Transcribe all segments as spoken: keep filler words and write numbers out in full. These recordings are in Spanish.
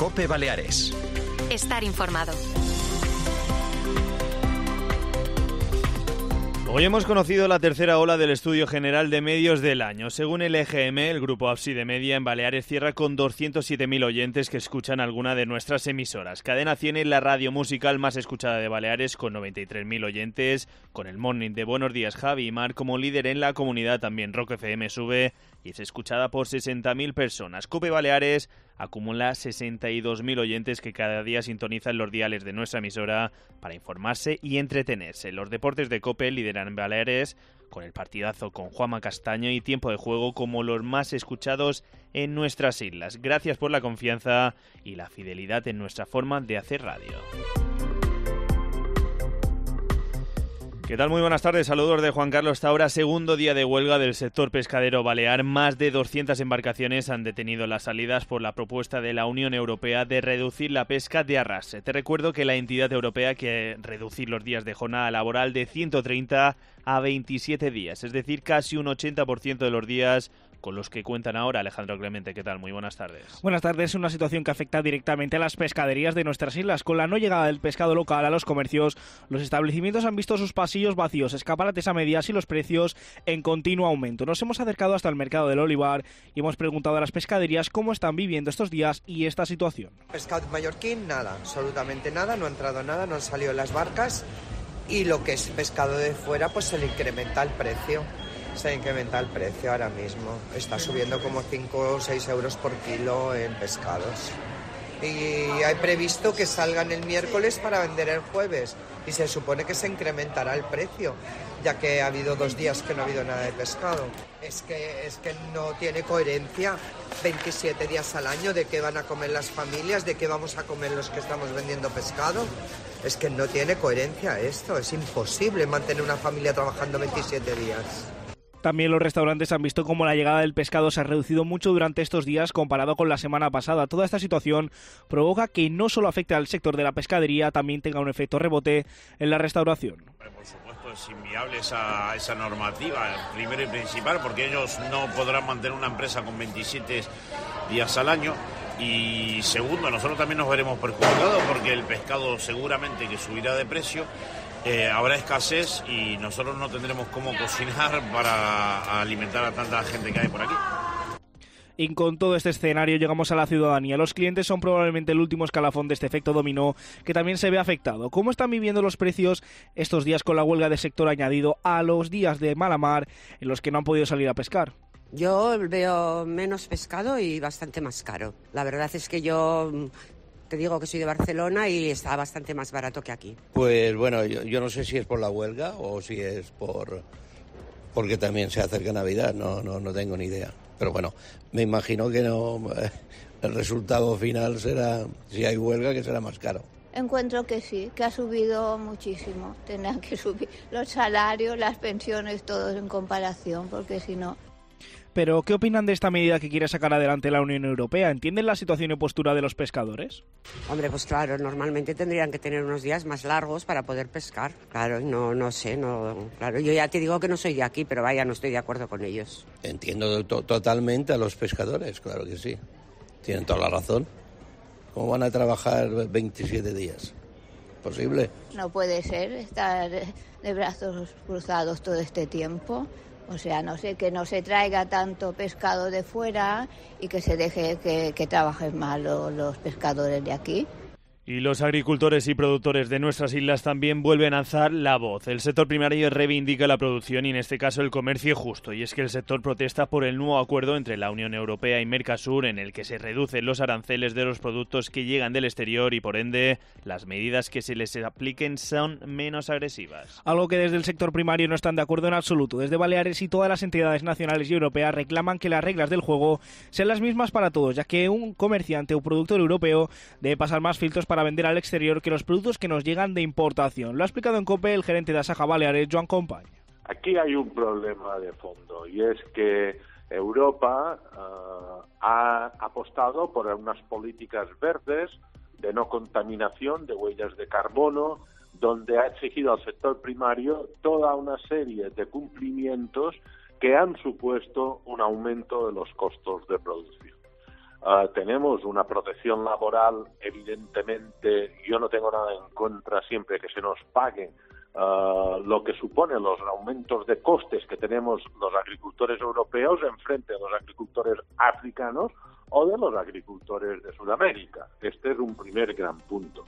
COPE Baleares. Estar informado. Hoy hemos conocido la tercera ola del Estudio General de Medios del año. Según el E G M, el grupo Ábside Media en Baleares cierra con doscientos siete mil oyentes que escuchan alguna de nuestras emisoras. Cadena cien es la radio musical más escuchada de Baleares con noventa y tres mil oyentes, con el Morning de Buenos Días Javi y Mar como líder en la comunidad. También Rock F M sube y es escuchada por sesenta mil personas. COPE Baleares acumula sesenta y dos mil oyentes que cada día sintonizan los diales de nuestra emisora para informarse y entretenerse. Los deportes de COPE lideran en Baleares con el partidazo con Juanma Castaño y Tiempo de Juego como los más escuchados en nuestras islas. Gracias por la confianza y la fidelidad en nuestra forma de hacer radio. ¿Qué tal? Muy buenas tardes, saludos de Juan Carlos Taura. Segundo día de huelga del sector pescadero balear. Más de doscientas embarcaciones han detenido las salidas por la propuesta de la Unión Europea de reducir la pesca de arrastre. Te recuerdo que la entidad europea quiere reducir los días de jornada laboral de ciento treinta a veintisiete días, es decir, casi un ochenta por ciento de los días con los que cuentan ahora. Alejandro Clemente, ¿qué tal? Muy buenas tardes. Buenas tardes. Una situación que afecta directamente a las pescaderías de nuestras islas. Con la no llegada del pescado local a los comercios, los establecimientos han visto sus pasillos vacíos, escaparates a medias y los precios en continuo aumento. Nos hemos acercado hasta el mercado del Olivar y hemos preguntado a las pescaderías cómo están viviendo estos días y esta situación. Pescado mallorquín, nada, absolutamente nada, no ha entrado nada, no han salido las barcas y lo que es pescado de fuera pues se le incrementa el precio. Se incrementa el precio ahora mismo. Está subiendo como cinco o seis euros por kilo en pescados. Y hay previsto que salgan el miércoles para vender el jueves. Y se supone que se incrementará el precio, ya que ha habido dos días que no ha habido nada de pescado. Es que, es que no tiene coherencia. veintisiete días al año, ¿de qué van a comer las familias? ¿De qué vamos a comer los que estamos vendiendo pescado? Es que no tiene coherencia esto. Es imposible mantener una familia trabajando veintisiete días. También los restaurantes han visto cómo la llegada del pescado se ha reducido mucho durante estos días comparado con la semana pasada. Toda esta situación provoca que no solo afecte al sector de la pescadería, también tenga un efecto rebote en la restauración. Por supuesto es inviable esa, esa normativa, primero y principal, porque ellos no podrán mantener una empresa con veintisiete días al año. Y segundo, nosotros también nos veremos perjudicados porque el pescado seguramente que subirá de precio. Eh, habrá escasez y nosotros no tendremos cómo cocinar para alimentar a tanta gente que hay por aquí. Y con todo este escenario llegamos a la ciudadanía. Los clientes son probablemente el último escalafón de este efecto dominó que también se ve afectado. ¿Cómo están viviendo los precios estos días con la huelga del sector añadido a los días de mala mar en los que no han podido salir a pescar? Yo veo menos pescado y bastante más caro. La verdad es que yo... Te digo que soy de Barcelona y está bastante más barato que aquí. Pues bueno, yo, yo no sé si es por la huelga o si es por porque también se acerca Navidad, no, no, no tengo ni idea. Pero bueno, me imagino que no, el resultado final será, si hay huelga, que será más caro. Encuentro que sí, que ha subido muchísimo. Tendrán que subir los salarios, las pensiones, todos en comparación, porque si no... Pero, ¿qué opinan de esta medida que quiere sacar adelante la Unión Europea? ¿Entienden la situación y postura de los pescadores? Hombre, pues claro, normalmente tendrían que tener unos días más largos para poder pescar. Claro, no, no sé, no, claro, yo ya te digo que no soy de aquí, pero vaya, no estoy de acuerdo con ellos. Entiendo to- totalmente a los pescadores, claro que sí. Tienen toda la razón. ¿Cómo van a trabajar veintisiete días? ¿Posible? No puede ser estar de brazos cruzados todo este tiempo. O sea, no sé, que no se traiga tanto pescado de fuera y que se deje que, que trabajen más los, los pescadores de aquí. Y los agricultores y productores de nuestras islas también vuelven a alzar la voz. El sector primario reivindica la producción y en este caso el comercio justo. Y es que el sector protesta por el nuevo acuerdo entre la Unión Europea y Mercosur en el que se reducen los aranceles de los productos que llegan del exterior y por ende las medidas que se les apliquen son menos agresivas. Algo que desde el sector primario no están de acuerdo en absoluto. Desde Baleares y todas las entidades nacionales y europeas reclaman que las reglas del juego sean las mismas para todos, ya que un comerciante o productor europeo debe pasar más filtros para vender al exterior que los productos que nos llegan de importación. Lo ha explicado en COPE el gerente de Asaja Baleares, Joan Compañ. Aquí hay un problema de fondo y es que Europa uh, ha apostado por unas políticas verdes de no contaminación, de huellas de carbono, donde ha exigido al sector primario toda una serie de cumplimientos que han supuesto un aumento de los costos de producción. Uh, tenemos una protección laboral, evidentemente, yo no tengo nada en contra siempre que se nos pague uh, lo que supone los aumentos de costes que tenemos los agricultores europeos en frente a los agricultores africanos o de los agricultores de Sudamérica. Este es un primer gran punto.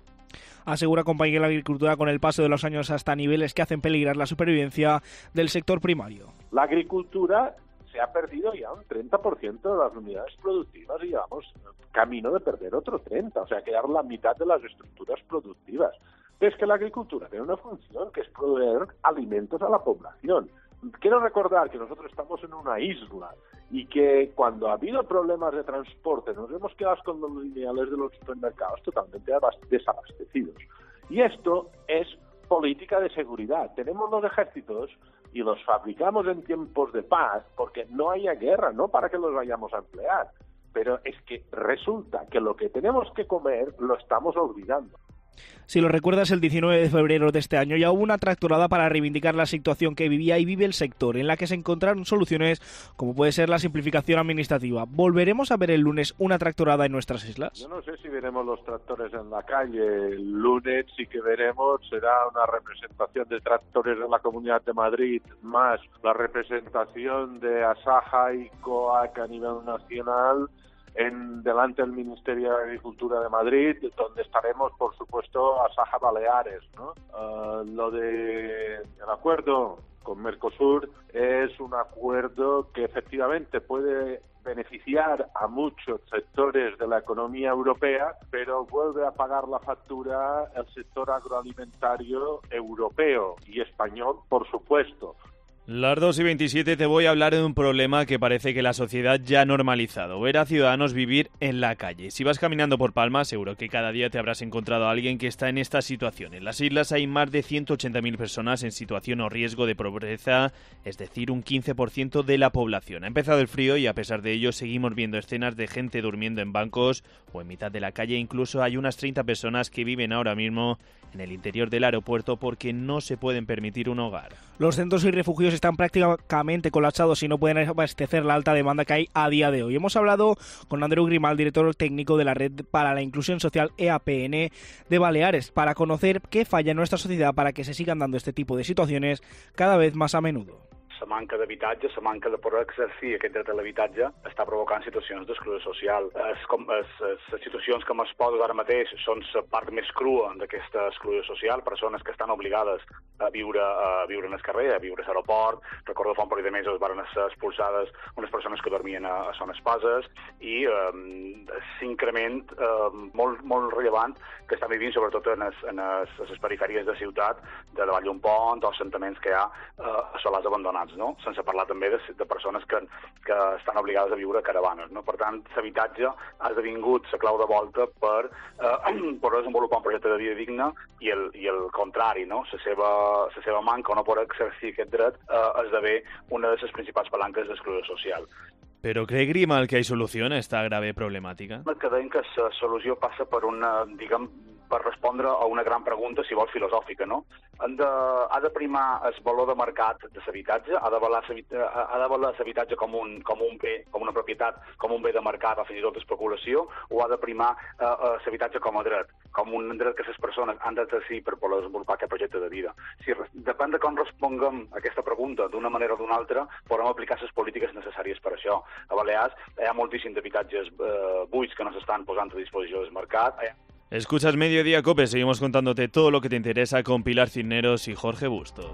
Asegura compañía la agricultura con el paso de los años hasta niveles que hacen peligrar la supervivencia del sector primario. La agricultura se ha perdido ya un treinta por ciento de las unidades productivas y llevamos camino de perder otro treinta por ciento, o sea, quedar la mitad de las estructuras productivas. Es que la agricultura tiene una función que es proveer alimentos a la población. Quiero recordar que nosotros estamos en una isla y que cuando ha habido problemas de transporte nos hemos quedado con los lineales de los supermercados totalmente desabastecidos. Y esto es política de seguridad. Tenemos los ejércitos y los fabricamos en tiempos de paz porque no haya guerra, no para que los vayamos a emplear. Pero es que resulta que lo que tenemos que comer lo estamos olvidando. Si lo recuerdas, el diecinueve de febrero de este año ya hubo una tractorada para reivindicar la situación que vivía y vive el sector, en la que se encontraron soluciones como puede ser la simplificación administrativa. ¿Volveremos a ver el lunes una tractorada en nuestras islas? Yo no sé si veremos los tractores en la calle. El lunes sí que veremos, será una representación de tractores de la Comunidad de Madrid, más la representación de Asaja y COAC a nivel nacional, en delante del Ministerio de Agricultura de Madrid, donde estaremos, por supuesto, Asaja Baleares, ¿no? Uh, lo de el acuerdo con Mercosur es un acuerdo que efectivamente puede beneficiar a muchos sectores de la economía europea, pero vuelve a pagar la factura el sector agroalimentario europeo y español, por supuesto. Las dos y veintisiete te voy a hablar de un problema que parece que la sociedad ya ha normalizado, ver a ciudadanos vivir en la calle. Si vas caminando por Palma, seguro que cada día te habrás encontrado a alguien que está en esta situación. En las islas hay más de ciento ochenta mil personas en situación o riesgo de pobreza, es decir, un quince por ciento de la población. Ha empezado el frío y a pesar de ello seguimos viendo escenas de gente durmiendo en bancos o en mitad de la calle. Incluso hay unas treinta personas que viven ahora mismo en el interior del aeropuerto porque no se pueden permitir un hogar. Los centros y refugios están prácticamente colapsados y no pueden abastecer la alta demanda que hay a día de hoy. Hemos hablado con Andreu Grimal, director técnico de la Red para la Inclusión Social E A P N de Baleares, para conocer qué falla en nuestra sociedad para que se sigan dando este tipo de situaciones cada vez más a menudo. La manca d'habitatge, la manca de poder exercir aquest dret a l'habitatge està provocant situacions d'exclusió social. Es, com, es, es, les situacions que m'exposo ara mateix són la part més crua d'aquesta exclusió social, persones que estan obligades a viure a viure en el carrer, a viure a l'aeroport. Recordo fa un parell de mesos van ser expulsades unes persones que dormien a, a zones pases i eh, s'increment eh, molt, molt rellevant que estan vivint sobretot en les, en les, les perifèries de ciutat, de davall d'un pont o assentaments que hi ha eh, a solars abandonats. No? Sense parlar també de, de persones que, que estan obligades a viure a caravanes. No? Per tant, l'habitatge ha esdevingut la clau de volta per, eh, per desenvolupar un projecte de vida digne i el, i el contrari, no? La seva, la seva manca o no poder exercir aquest dret eh, esdevé una de les principals palanques d'exclusió social. ¿Pero cree Grimal que hay solución a esta grave problemàtica? Que deien que la solució passa per una, diguem, per respondre a una gran pregunta, si vol, filosòfica, no? Han de, ha de primar el valor de mercat de l'habitatge, ha de valer l'habitatge com un, com un bé, com una propietat, com un bé de mercat o fins i tot d'especulació, o ha de primar eh, l'habitatge com a dret, com un dret que les persones han d'exercir per poder desenvolupar aquest projecte de vida. Si depèn de com responguem a aquesta pregunta d'una manera o d'una altra, podrem aplicar les polítiques necessàries per això. A Balears hi ha moltíssims habitatges eh, buits que no s'estan posant a disposició del mercat. Escuchas Mediodía Cope, seguimos contándote todo lo que te interesa con Pilar Cisneros y Jorge Busto.